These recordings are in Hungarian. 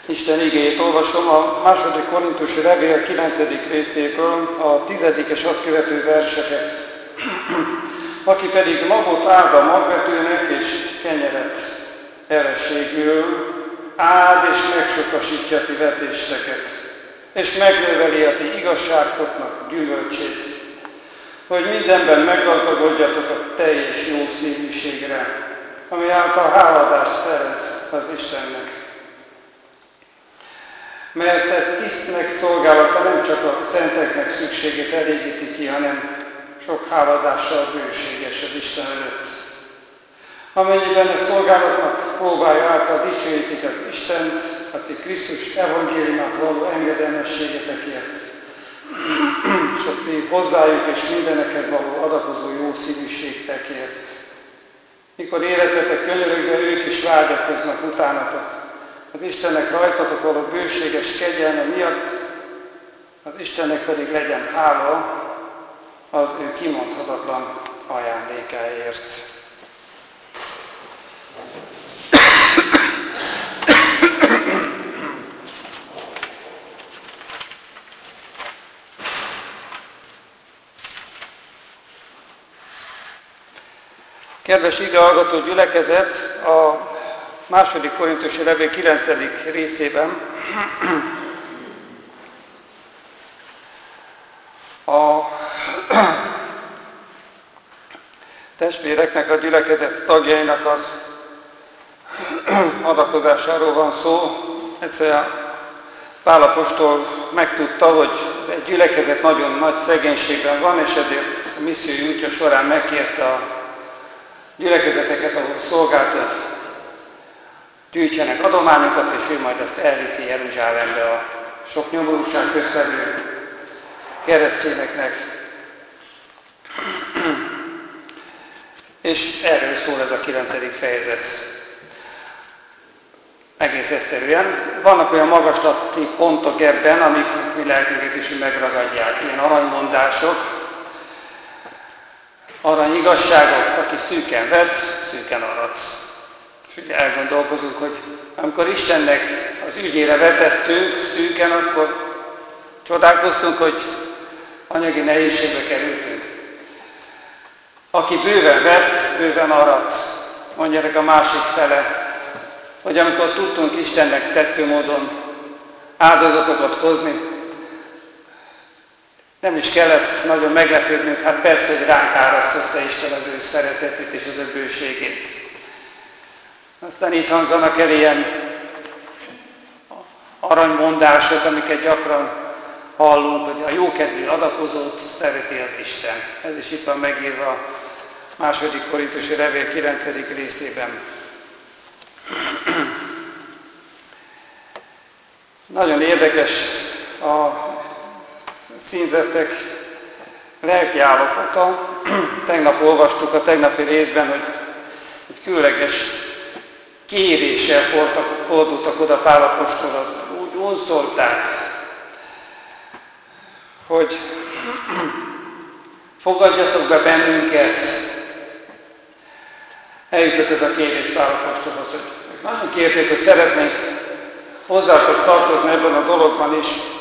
Isten igéjét olvasom a 2. Korintusi levél 9. részéből, a 10. és azt követő verseket. Aki pedig magot áld a magvetőnek és kenyeret erességül, áld és megsokasítja ti vetésteket, és megnöveli a ti igazságotoknak gyümölcsét, hogy mindenben meggazdagodjatok a teljes jó szívűségre, ami által háladást szerez az Istennek. Mert ez Krisztusnek szolgálata nem csak a szenteknek szükségét elégíti ki, hanem sok háladással bőséges az Isten előtt. Amennyiben a szolgálatnak próbálja által dicsőítik az Istent, aki Krisztus evangéliumát való engedelmességetekért, és a ti hozzájuk és mindenekhez való adakozó jó szívűségtekért. Mikor életetek könyörögve, ők is vágyakoznak utánatok. Az Istennek rajtatok való bőséges kegyelme miatt, az Istennek pedig legyen hála az ő kimondhatatlan ajándékáért. Kedves igehallgató gyülekezet, a 2. Korintusi levél 9. részében a testvéreknek, a gyülekezet tagjainak az adakozásáról van szó. Egyszerűen Pál apostol megtudta, hogy egy gyülekezet nagyon nagy szegénységben van, és ezért a missziói útja során megkérte a gyülekezeteket, ahol szolgált, hogy gyűjtsenek adományokat, és ő majd azt elviszi Jeruzsálembe a sok nyomorúság köztevő keresztényeknek. És erről szól ez a 9. fejezet. Egész egyszerűen. Vannak olyan magaslati pontok ebben, amik mi lelkünket is megragadják. Ilyen aranymondások, aranyigazságok, aki szűken vett, szűken arat. És ugye elgondolkozunk, hogy amikor Istennek az ügyére vetettünk szűken, akkor csodálkoztunk, hogy anyagi nehézségbe kerültünk. Aki bőven vett, bőven arat. Mondja a másik fele, hogy amikor tudtunk Istennek tetsző módon áldozatokat hozni, nem is kellett nagyon meglepődnünk, hát persze, hogy ránk árasztotta Isten az ő szeretetét és az ő bőségét. Aztán itt hangzanak el ilyen aranymondások, amiket gyakran hallunk, hogy a jókedvű adakozót szereti az Isten. Ez is itt van megírva a 2. Korintusi levél 9. részében. Nagyon érdekes a színzettek lelki állapota. Tegnap olvastuk a tegnapi részben, hogy egy különleges kéréssel fordultak oda Pál apostolhoz. Úgy unszolták, hogy fogadjatok be bennünket. Eljutott ez a kérés Pál apostolhoz, hogy nagyon kérték, hogy szeretnénk hozzátok tartozni ebben a dologban is.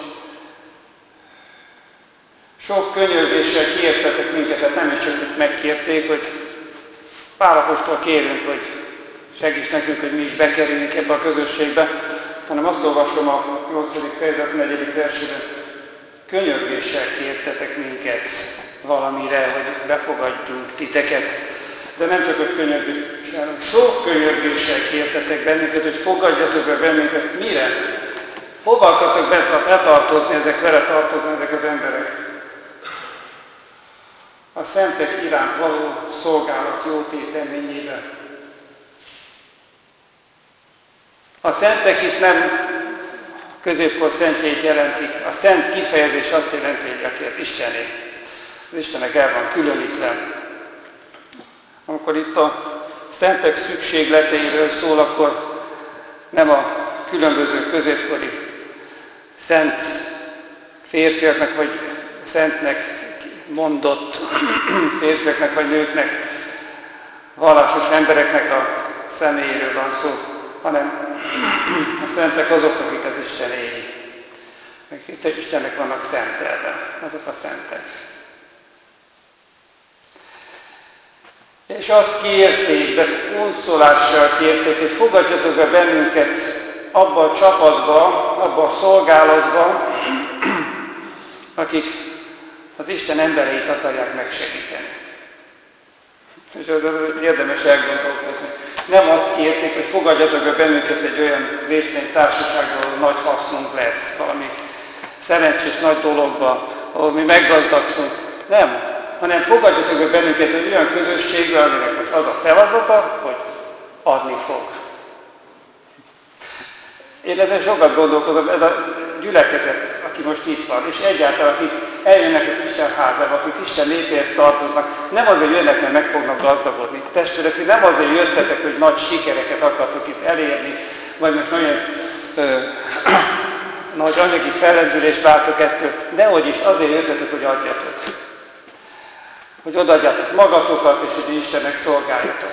Sok könyörgéssel kértetek minket, tehát nem is csak hogy megkérték, hogy Pál apostol kérünk, hogy segíts nekünk, hogy mi is bekerüljünk ebbe a közösségbe, hanem azt olvasom a 8. fejezet 4. versében. Könyörgéssel kértetek minket valamire, hogy befogadjunk titeket. De nem csak, hogy könyörgéssel, hanem sok könyörgéssel kértetek bennünket, hogy fogadjatok be bennünket. Mire? Hova akartok betartozni vele tartozni ezek az emberek? A szentek iránt való szolgálat jó téteményébe. A szentek itt nem középkor szentjeit jelentik. A szent kifejezés azt jelenti, hogy akiért Istené. Az Istennek el van különítve. Amikor itt a szentek szükségleteiről szól, akkor nem a különböző középkori szent férfiaknak vagy szentnek mondott férfiaknak vagy nőknek, vallásos embereknek a személyéről van szó, hanem a szentek azok, akik az Istenéi. Meg Istennek vannak szentelve, azok a szentek. És azt kérték, de unszolással kérték, hogy fogadjatok be bennünket abba a csapatba, abba a szolgálatba, akik az Isten embereit akarják megsegíteni. És ez érdemes elgondolkozni. Nem azt kérték, hogy fogadjatok be bennünket egy olyan részvénytársaságba, ahol nagy hasznunk lesz, valami szerencsés nagy dologba, ahol mi meggazdagsunk. Nem, hanem fogadjatok be bennünket egy olyan közösségbe, aminek most az a feladata, hogy adni fog. Én ezen sokat gondolkodom, ez a gyülekezet, aki most itt van, és egyáltalán akik eljönnek az Isten házába, akik Isten népéhez tartoznak, nem azért jönnek, mert meg fognak gazdagodni. Testvérek, nem azért jöttetek, hogy nagy sikereket akartok itt elérni, vagy most nagyon nagy anyagi fellendülést látok ettől, dehogy is azért jöttetek, hogy adjatok. Hogy odaadjátok magatokat, és hogy Istennek szolgáljatok.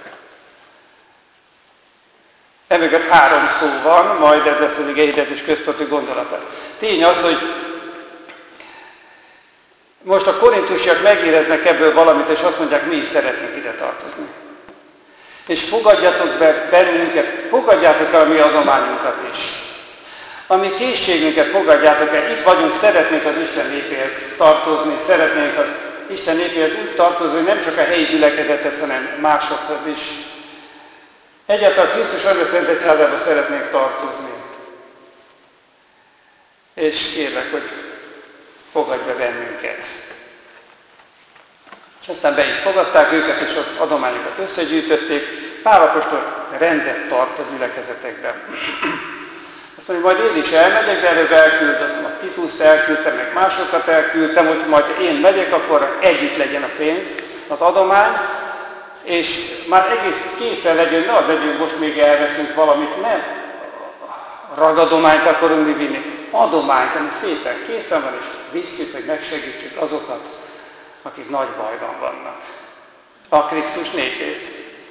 Emögött 3 szó van, majd ez lesz az igehirdetés központi gondolata. Tény az, hogy most a korintusiak megéreznek ebből valamit, és azt mondják, mi is szeretnénk ide tartozni. És fogadjatok be bennünket, fogadjátok el a mi adományunkat is. A mi készségünket fogadjátok el, itt vagyunk, szeretnénk az Isten népéhez tartozni, szeretnénk az Isten népéhez úgy tartozni, hogy nem csak a helyi gyülekezethez, hanem másokhoz is. Egyáltalán Krisztus Anya Szent Egyházába szeretnénk tartozni. És kérlek, hogy fogadj be bennünket. És aztán be is fogadták őket, és az adományokat összegyűjtötték. Pál apostol rendet tart a gyülekezetekben. Azt mondja, majd én is elmegyek, de előbb elküldöm, a Tituszt elküldtem, meg másokat elküldtem, hogy majd én megyek, akkor együtt legyen a pénz, az adomány, és már egész készen legyen, ne az legyünk, most még elveszünk valamit, nem ragadományt akarunk mi vinni, adományt, ami szépen készen van, és visszük, hogy megsegítsük azokat, akik nagy bajban vannak. A Krisztus népét.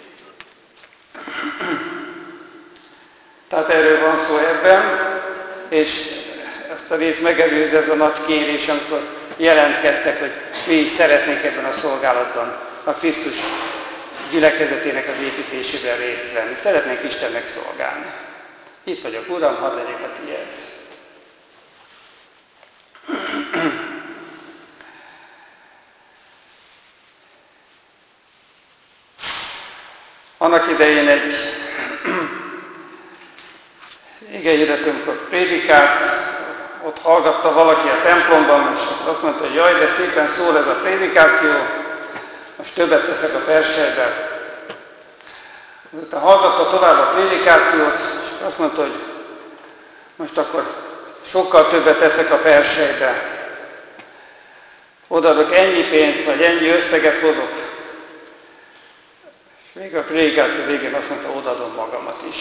Tehát erről van szó ebben, és ezt a részt megelőzi ez a nagy kérés, amikor jelentkeztek, hogy mi is szeretnénk ebben a szolgálatban a Krisztus gyülekezetének az építésében részt venni. Szeretnénk Istennek szolgálni. Itt vagyok, Uram, hadd legyek a tiéd. Annak idején egy igehirdetőnkor prédikált, ott hallgatta valaki a templomban, és azt mondta, hogy jaj, de szépen szól ez a prédikáció, most többet teszek a persejben. Aztán hallgatta tovább a prédikációt, és azt mondta, hogy most akkor sokkal többet teszek a persejbe. Odaadok ennyi pénzt, vagy ennyi összeget hozok. És még a prédikáció végén azt mondta, odaadom magamat is.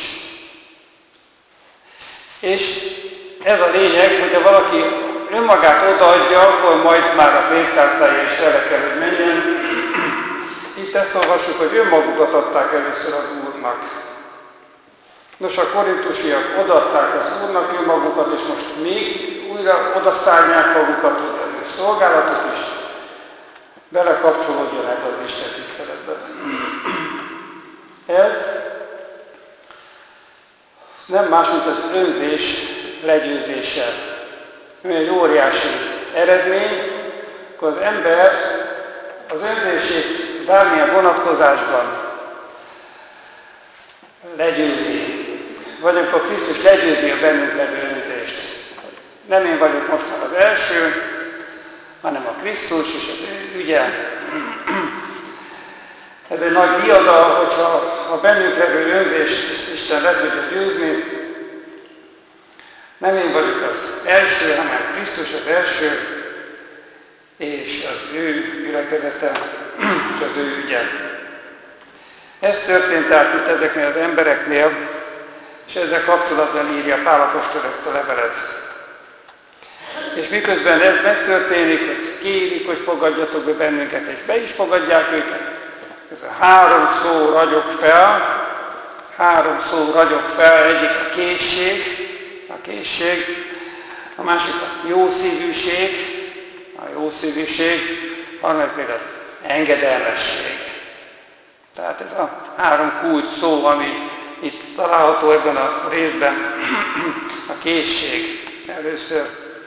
És ez a lényeg, hogyha valaki önmagát odaadja, akkor majd már a pénztárcája is tele kell, hogy menjen. Itt ezt olvassuk, hogy önmagukat adták először az Úrnak. Nos, a korintusiak odaadták az Úrnak önmagukat, és most még újra odaszállják magukat, hogy az ő szolgálatuk is belekapcsolódjon ebbe az Isten tiszteletbe. Ez nem más, mint az önzés legyőzése. Ami egy óriási eredmény, akkor az ember az önzését bármilyen vonatkozásban legyőzi. Vagy amikor Krisztus legyőzi a bennünk levő önzést. Nem én vagyok most már az első, hanem a Krisztus és az ő ügye. Ez egy nagy diadal, hogyha a bennünk levő önzést Isten le tudja győzni. Nem én vagyok az első, hanem Krisztus az első, és az ő gyülekezete, és az ő ügye. Ez történt tehát itt ezeknél az embereknél, és ezzel kapcsolatban írja Pál apostol ezt a levelet. És miközben ez megtörténik, hogy kérik, hogy fogadjatok be bennünket, és be is fogadják őket, ez a 3 szó ragyog fel, három szó ragyog fel, egyik a készség, a másik a jószívűség, a harmadik pedig az engedelmesség. Tehát ez a három kulcs szó, ami itt található ebben a részben, a készség először.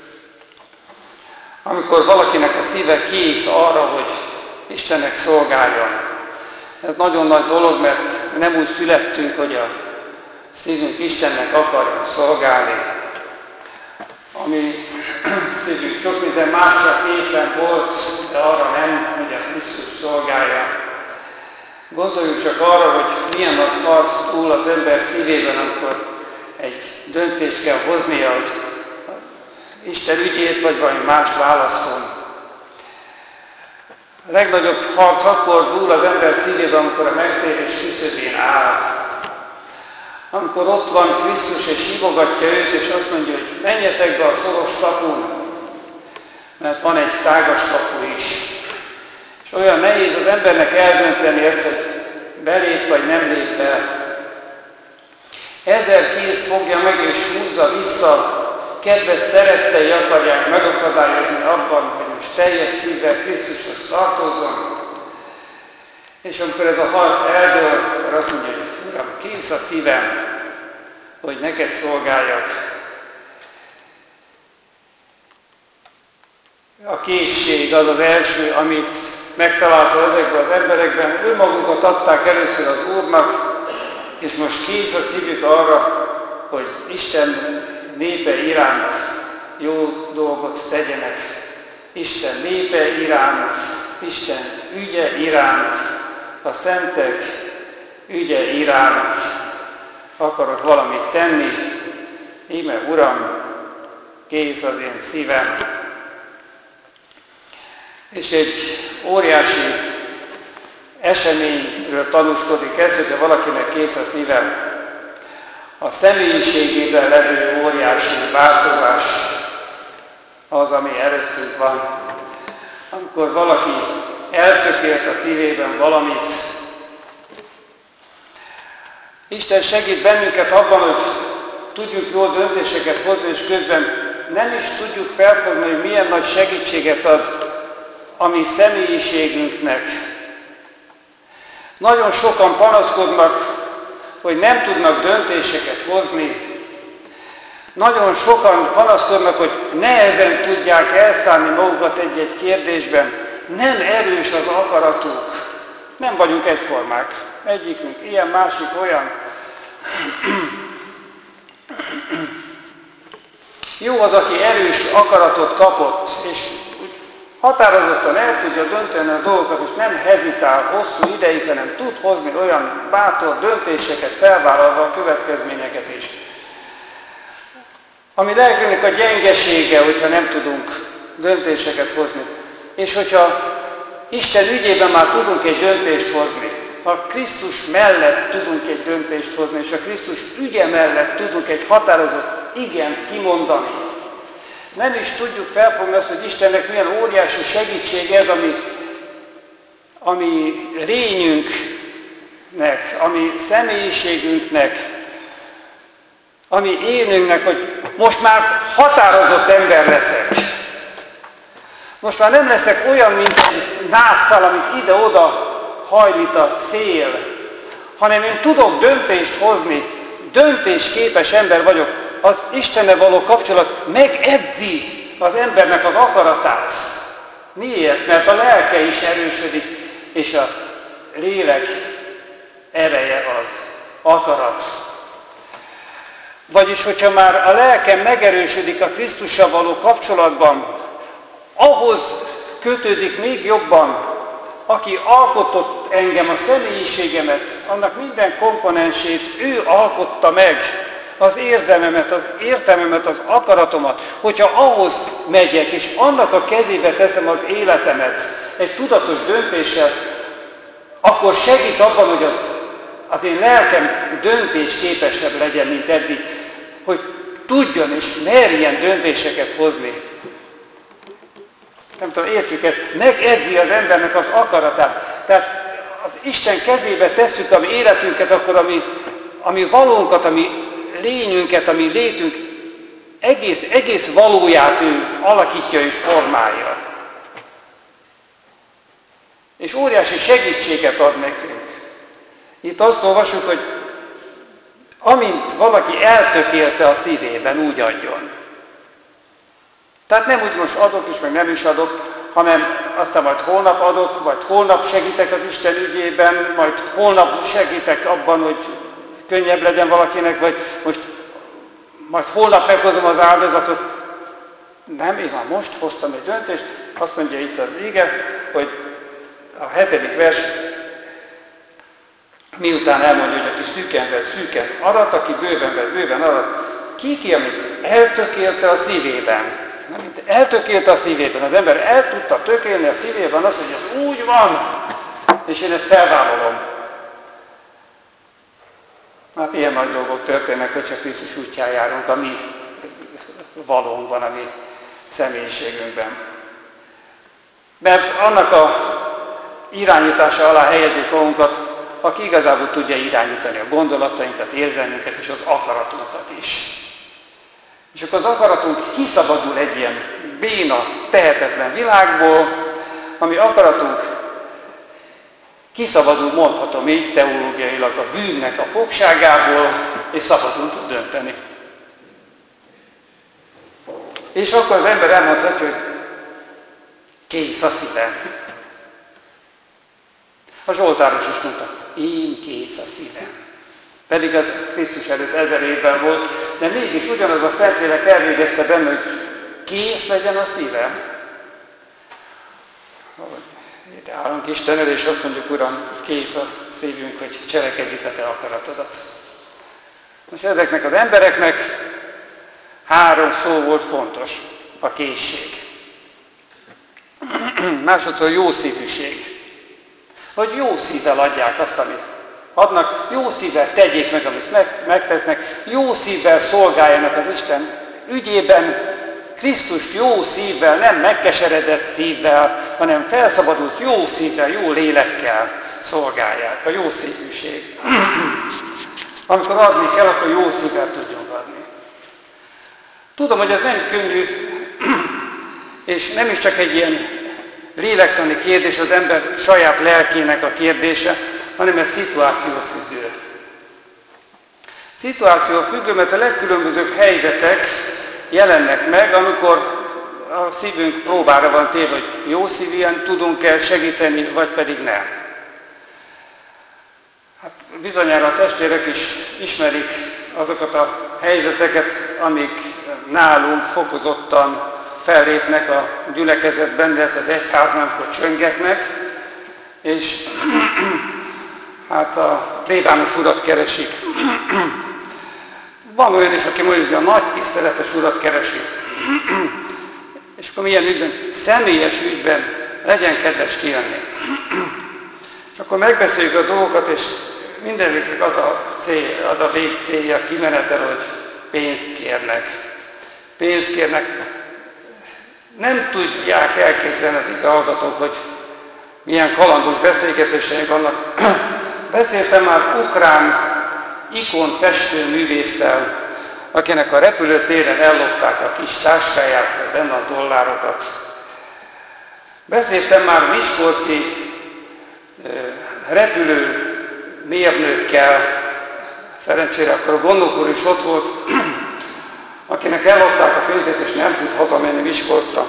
Amikor valakinek a szíve kész arra, hogy Istennek szolgáljon. Ez nagyon nagy dolog, mert nem úgy születtünk, hogy a szívünk Istennek akarjon szolgálni. Ami szívünk sok minden másra készen volt, de arra nem, hogy a Krisztus szolgálja. Gondoljunk csak arra, hogy milyen nagy harc túl az ember szívében, amikor egy döntést kell hoznia, hogy Isten ügyét vagy valami mást válaszol. A legnagyobb harc akkor dúl az ember szívében, amikor a megtérés küszöbén áll. Amikor ott van Krisztus és hívogatja őt, és azt mondja, hogy menjetek be a szoros kapun, mert van egy tágas kapu is. És olyan nehéz az embernek eldönteni ezt, hogy belép vagy nem lép be. 1000 kéz fogja meg és húzza vissza, kedves szerettei akarják megakadályozni abban, hogy most teljes szívvel Krisztushoz tartozzon. És amikor ez a harc eldől, akkor azt mondja, hogy Uram, kész a szívem, hogy neked szolgáljak. A készség az az első, amit megtalálta ezekben az emberekben. Önmagukat adták először az Úrnak, és most kész a szívük arra, hogy Isten népe iránt jó dolgot tegyenek. Isten népe iránt, Isten ügye iránt, a szentek ügye iránt akarok valamit tenni. Íme, Uram, kész az én szívem. És egy óriási eseményről tanúskodik ez, hogyha valakinek kész a szívem. A személyiségében levő óriási változás az, ami előttünk van. Amikor valaki eltökélt a szívében valamit, Isten segít bennünket abban, hogy tudjuk jó döntéseket hozni, és közben nem is tudjuk felfogni, hogy milyen nagy segítséget ad a mi személyiségünknek. Nagyon sokan panaszkodnak, hogy nem tudnak döntéseket hozni. Nagyon sokan panaszkodnak, hogy nehezen tudják elszállni magukat egy-egy kérdésben. Nem erős az akaratuk. Nem vagyunk egyformák. Egyikünk ilyen, másik olyan. Jó az, aki erős akaratot kapott, és határozottan el tudja dönteni a dolgokat, és nem hezitál hosszú ideig, hanem tud hozni olyan bátor döntéseket, felvállalva a következményeket is. Ami lelkünknek a gyengesége, hogyha nem tudunk döntéseket hozni. És hogyha Isten ügyében már tudunk egy döntést hozni, ha Krisztus mellett tudunk egy döntést hozni, és a Krisztus ügye mellett tudunk egy határozott igent kimondani, nem is tudjuk felfogni azt, hogy Istennek milyen óriási segítség ez, ami rényünknek, ami személyiségünknek, ami énünknek, hogy most már határozott ember leszek. Most már nem leszek olyan, mint egy nászszal, amit ide-oda hajlít a szél, hanem én tudok döntést hozni, döntésképes ember vagyok. Az Istennel való kapcsolat megedzi az embernek az akaratát. Miért? Mert a lelke is erősödik, és a lélek ereje az akarat. Vagyis, hogyha már a lelkem megerősödik a Krisztussal való kapcsolatban, ahhoz kötődik még jobban, aki alkotott engem, a személyiségemet, annak minden komponensét ő alkotta meg, az érzelmemet, az értelmemet, az akaratomat, hogyha ahhoz megyek, és annak a kezébe teszem az életemet egy tudatos döntéssel, akkor segít abban, hogy az én lelkem döntésképesebb legyen, mint eddig, hogy tudjon és merjen döntéseket hozni. Nem tudom, értjük ezt, megedzi az embernek az akaratát. Tehát az Isten kezébe tesszük a mi életünket, akkor ami valónkat, ami lényünket, ami létünk egész valóját ő alakítja és formálja. És óriási segítséget ad nekünk. Itt azt olvasjuk, hogy amint valaki eltökélte a szívében, úgy adjon. Tehát nem úgy most adok is, meg nem is adok, hanem aztán majd holnap adok, vagy holnap segítek az Isten ügyében, majd holnap segítek abban, hogy könnyebb legyen valakinek, vagy majd holnap meghozom az áldozatot. Nem, én már most hoztam egy döntést, azt mondja itt az ige, hogy a 7. vers, miután elmondja, hogy aki szűken vett, szűken arat, aki bőven vett, bőven arat, ki, amit eltökélte a szívében. Mint eltökélte a szívében, az ember el tudta tökélni a szívében azt, hogy ez úgy van, és én ezt felvállalom. Hát ilyen nagy dolgok történnek, hogyha Krisztus útján járunk, a mi valónkban, a mi személyiségünkben. Mert annak a irányítása alá helyezzük magunkat, aki igazából tudja irányítani a gondolatainkat, érzelmünket és az akaratunkat is. És akkor az akaratunk kiszabadul egy ilyen béna, tehetetlen világból, ami akaratunk kiszabadul, mondhatom így, teológiailag a bűnnek a fogságából, és szabadul tud dönteni. És akkor az ember elmondhatja, hogy kész a szívem. A Zsoltáros is mondta, én kész a szívem. Pedig ez Krisztus előtt 1000 évvel volt, de mégis ugyanaz a Szentlélek elvégezte benne, hogy kész legyen a szívem. Ide állunk Isten elé, és azt mondjuk, Uram, kész a szívünk, hogy cselekedjük a Te akaratodat. Most ezeknek az embereknek 3 szó volt fontos. A készség. Másodszor jó szívűség. Hogy jó szívvel adják azt, amit adnak, jó szívvel tegyék meg, amit megtesznek, jó szívvel szolgáljanak az Isten ügyében, Krisztust jó szívvel, nem megkeseredett szívvel, hanem felszabadult jó szívvel, jó lélekkel szolgálják. A jó szívűség. Amikor adni kell, akkor jó szívvel tudjunk adni. Tudom, hogy ez nem könnyű, és nem is csak egy ilyen lélektani kérdés, az ember saját lelkének a kérdése, hanem ez szituációfüggő. Szituációfüggő, mert a legkülönbözőbb helyzetek jelennek meg, amikor a szívünk próbára van téve, hogy jó szívűen tudunk-e segíteni, vagy pedig nem. Hát bizonyára a testvérek is ismerik azokat a helyzeteket, amik nálunk fokozottan fellépnek a gyülekezetben, illetve az egyháznál, amikor csöngetnek, és hát a plébános urat keresik. Van olyan is, aki mondja, hogy a nagy tiszteletes urat keresi. És akkor milyen ügyben? Személyes ügyben legyen kedves kijönni. És akkor megbeszéljük a dolgokat, és mindeniknek az a végcélja, kimenetel, hogy pénzt kérnek. Pénzt kérnek. Nem tudják elképzelni az ige hallgatók, hogy milyen kalandos beszélgetéseink vannak. Beszéltem már ukrán ikonfestő művésszel, akinek a repülőtéren ellopták a kis táskáját, benne a dollárokat. Beszéltem már miskolci repülőmérnökkel, szerencsére akkor a gondnok úr is ott volt, akinek ellopták a pénzét, és nem tud hazamenni Miskolcra.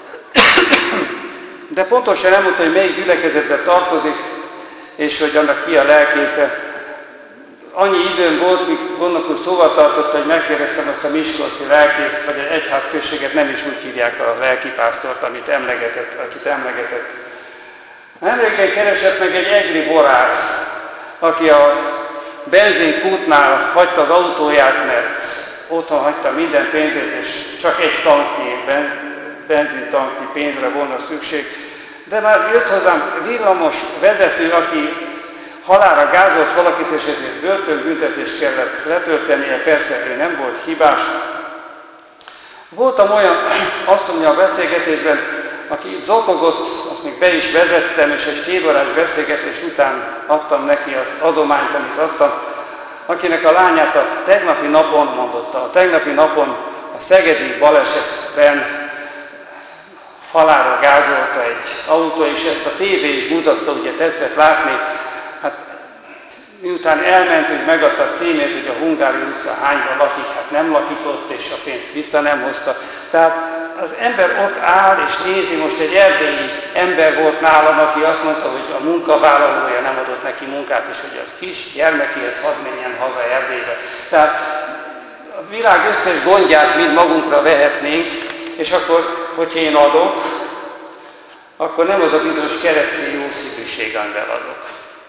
De pontosan nem mondta, hogy melyik gyülekezetbe tartozik, és hogy annak ki a lelkésze. Annyi időm volt, míg gondnok úr szóval tartotta, hogy megkérdeztem azt a miskolci lelkészt, vagy egy egyházközséget, nem is úgy hívják a lelkipásztort, akit emlegetett. Nemrégen keresett meg egy egri borász, aki a benzinkútnál hagyta az autóját, mert otthon hagyta minden pénzét, és csak egy benzintanknyi pénzre volna szükség. De már jött hozzám villamos vezető, aki halálra gázolt valakit, és ezért börtönbüntetést kellett letöltenie, persze ő nem volt hibás. Voltam olyan, azt mondja a beszélgetésben, aki zokogott, azt még be is vezettem, és egy 2 órás beszélgetés után adtam neki az adományt, amit adtam. akinek a lányát a tegnapi napon mondotta, a tegnapi napon a szegedi balesetben halálra gázolta egy autó, és ezt a tévé is mutatta, ugye tetszett látni. Hát miután elment, hogy megadta a címét, hogy a Hungária utca hányban lakik, hát nem lakik ott, és a pénzt vissza nem hozta. Tehát az ember ott áll és nézi, most egy erdélyi ember volt nálam, aki azt mondta, hogy a munkavállalója nem adott neki munkát, és hogy az kis gyermekéhez hadd menjen haza Erdélybe. Tehát a világ összes gondját mind magunkra vehetnénk, és akkor, hogyha én adok, akkor nem az a bizonyos keresztény jószívűség, amivel adok,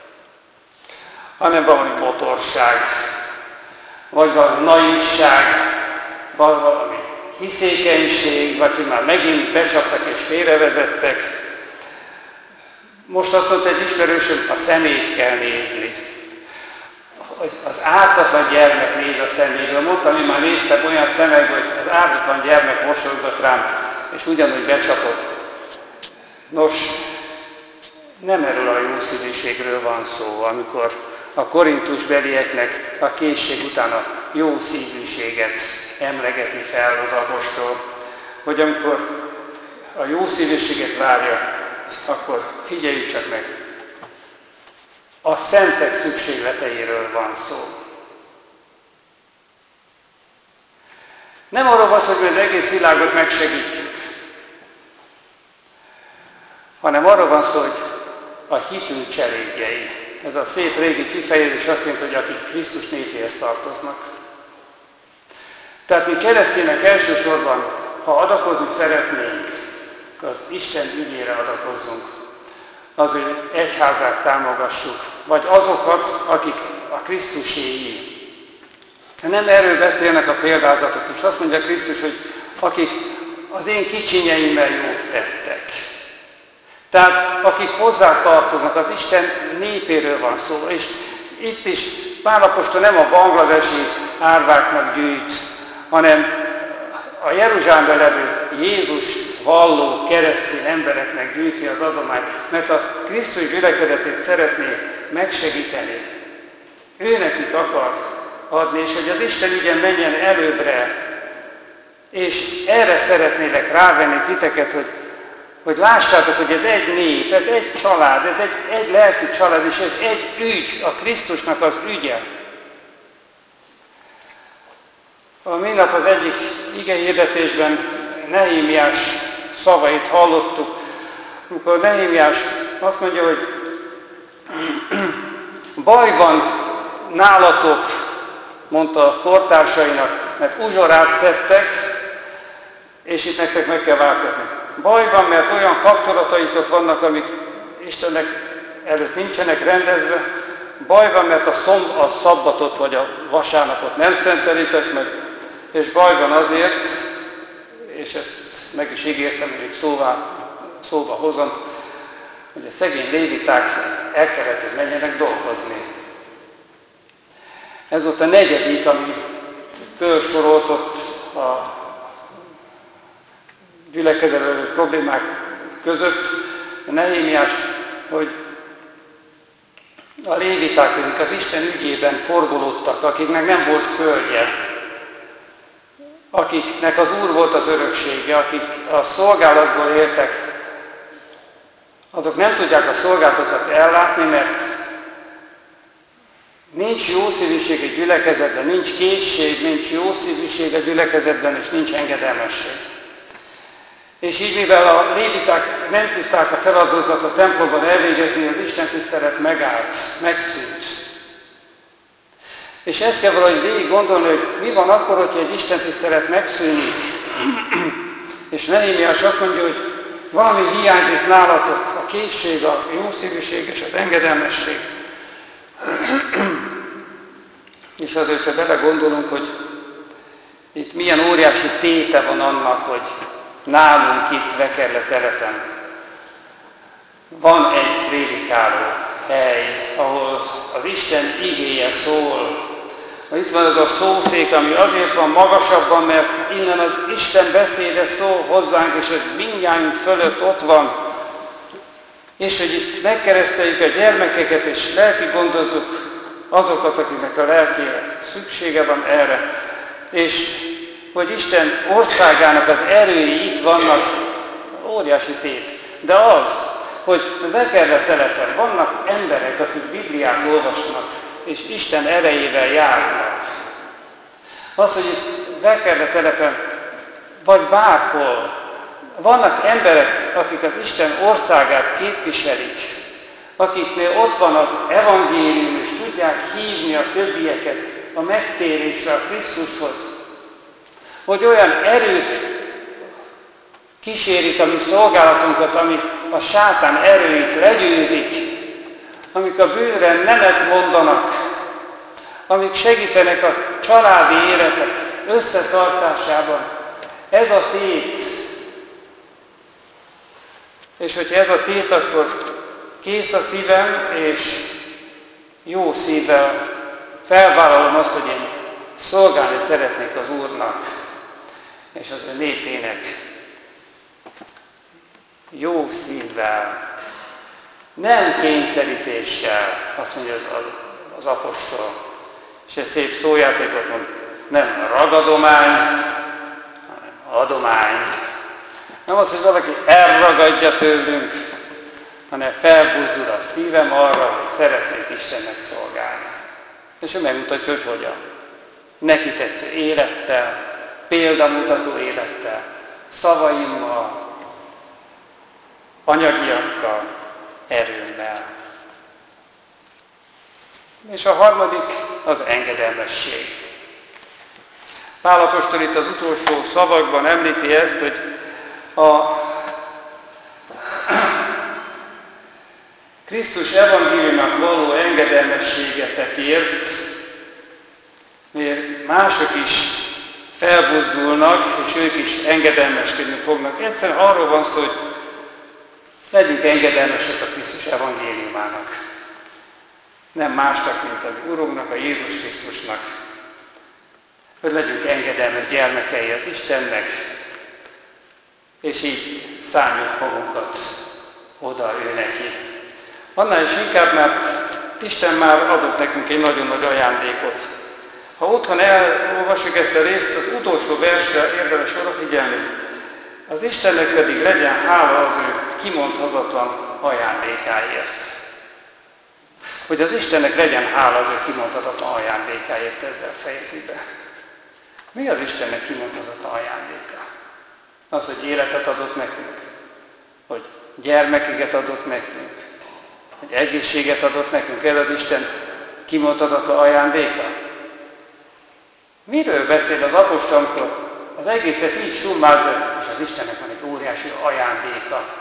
hanem valami botorság, vagy valami naivság, vagy valami hiszékenység, vagy hogy már megint becsaptak és félrevezettek. Most azt mondta egy ismerősöm, a szemét kell nézni. Az ártatlan gyermek néz a szeméből. Mondtam, én már néztem olyan szemekből, hogy az ártatlan gyermek mosolygott rám, és ugyanúgy becsapott. Nos, nem erről a jószívűségről van szó, amikor a korintusbelieknek a készség után a jó szívűséget emlegeti fel az apostol, hogy amikor a jó szívűséget várja, akkor figyeljük csak meg, a szentek szükségleteiről van szó. Nem arról van szó, hogy az egész világot megsegítjük, hanem arról van szó, hogy a hitünk cselédjei. Ez a szép régi kifejezés azt jelenti, hogy akik Krisztus népéhez tartoznak. Tehát mi keresztények elsősorban, ha adakozni szeretnénk, az Isten ügyére adakozzunk, az ő egyházát támogassuk, vagy azokat, akik a Krisztuséi. Nem erről beszélnek a példázatok is. Azt mondja Krisztus, hogy akik az én kicsinyeimmel jót tettek. Tehát akik hozzá tartoznak, az Isten népéről van szó. És itt is Pál apostol nem a bangladesi árváknak gyűjt, hanem a Jeruzsálemben levő Jézus valló keresztény embereknek gyűjti az adományt, mert a Krisztus gyülekezetét szeretné megsegíteni. Ő nekik akar adni, és hogy az Isten ügyen menjen előbbre, és erre szeretnélek rávenni titeket, hogy lássátok, hogy ez egy nép, ez egy család, ez egy lelki család, és ez egy ügy, a Krisztusnak az ügye. A minap az egyik igehirdetésben Nehémiás szavait hallottuk, amikor Nehémiás azt mondja, hogy baj van nálatok, mondta a kortársainak, mert uzsorát szedtek, és itt nektek meg kell változni. Baj van, mert olyan kapcsolataitok vannak, amik Istennek előtt nincsenek rendezve. Baj van, mert a szabbatot vagy a vasárnapot nem szentelitek meg, és baj van azért, és ezt meg is ígértem, hogy szóba hozom, hogy a szegény léviták el kellett, hogy menjenek dolgozni. Ez volt a negyedik, ami felsorolt ott a gyülekezetben problémák között, a Nehémiás, hogy a léviták, akik az Isten ügyében forgolódtak, akiknek nem volt földje, akiknek az Úr volt az öröksége, akik a szolgálatból éltek, azok nem tudják a szolgálatokat ellátni, mert nincs jószívűség a gyülekezetben, nincs készség, nincs jószívűség a gyülekezetben, és nincs engedelmesség. És így, mivel a léviták nem tudták a feladatokat a templomban elvégezni, az Isten tisztelet megállt, megszűnt. És ezt kell valahogy végig gondolni, hogy mi van akkor, hogyha egy Isten tisztelet megszűnik. És Nehémiás azt mondja, hogy valami hiányzik nálatok, a készség, a jószívűség és az engedelmesség. És azért, ha belegondolunk, hogy itt milyen óriási téte van annak, hogy nálunk itt Vekerle telepen van egy prédikáló hely, ahol az Isten igéje szól. Itt van az a szószék, ami azért van magasabban, mert innen az Isten beszéde szól hozzánk, és ez mindnyájunk fölött ott van. És hogy itt megkereszteljük a gyermekeket, és lelki gondozzuk azokat, akiknek a lelkére szüksége van erre, és hogy Isten országának az erői itt vannak, óriási tét. De az, hogy Vekerle telepen vannak emberek, akik Bibliát olvasnak, és Isten erejével járnak. Az, hogy itt Vekerle telepen, vagy bárhol, vannak emberek, akik az Isten országát képviselik, akiknél ott van az evangélium, és tudják hívni a többieket a megtérésre, a Krisztushoz, hogy olyan erők kísérik a mi szolgálatunkat, amik a sátán erőit legyőzik, amik a bűnre nemet mondanak, amik segítenek a családi életek összetartásában. Ez a tét. És hogyha ez a tét, akkor kész a szívem, és jó szívvel felvállalom azt, hogy én szolgálni szeretnék az Úrnak és az ő népének. Jó szívvel, nem kényszerítéssel, azt mondja az apostol. És egy szép szójátékot mond, nem ragadomány, hanem adomány. Nem az, hogy valaki elragadja tőlünk, hanem felbuzdul a szívem arra, hogy szeretnék Istennek szolgálni. És ő megmutatja, hogy hogyan. Neki tetsző élettel, példamutató élettel, szavaimmal, anyagiakkal, erőmmel. És a harmadik az engedelmesség. Pál apostol itt az utolsó szavakban említi ezt, hogy a Krisztus evangéliumnak való engedelmességetekért, mert mások is felbuzdulnak, és ők is engedelmeskedni fognak. Egyszerűen arról van szó, hogy legyünk engedelmesek a Krisztus evangéliumának. Nem másnak, mint a Urunknak, a Jézus Krisztusnak. Hogy legyünk engedelmes gyermekei az Istennek, és így szálljuk magunkat oda ő neki. Annál is inkább, mert Isten már adott nekünk egy nagyon nagy ajándékot. Ha otthon elolvassuk ezt a részt, az utolsó versre érdemes odafigyelni. Az Istennek pedig legyen hála az ő kimondhatatlan ajándékáért. Hogy az Istennek legyen hála az ő kimondhatatlan ajándékáért, ezzel fejezi be. Mi az Istennek kimondhatatlan ajándéka? Az, hogy életet adott nekünk, hogy gyermekeket adott nekünk, hogy egészséget adott nekünk, ez az Isten kimondhatatlan ajándéka. Miről beszél az apostol, amikor az egészet így summázza, és az Istennek van egy óriási ajándéka.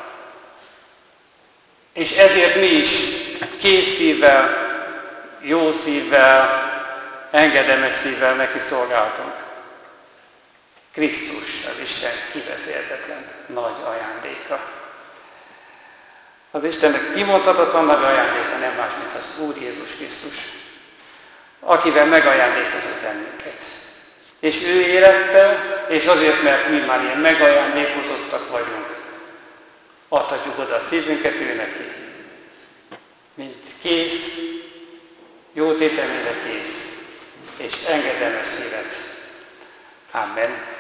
És ezért mi is kész szívvel, jó szívvel, engedelmes szívvel neki szolgáltunk. Krisztus, az Isten kibeszélhetetlen nagy ajándéka. Az Istennek kimondhatatlan nagy ajándéka nem más, mint az Úr Jézus Krisztus, akivel megajándékozott bennünket. És ő élette, és azért, mert mi már ilyen megajándékozottak vagyunk, adhatjuk oda a szívünket ő neki, mint kész, jó tétemére kész, és engedelmes szívet. Amen.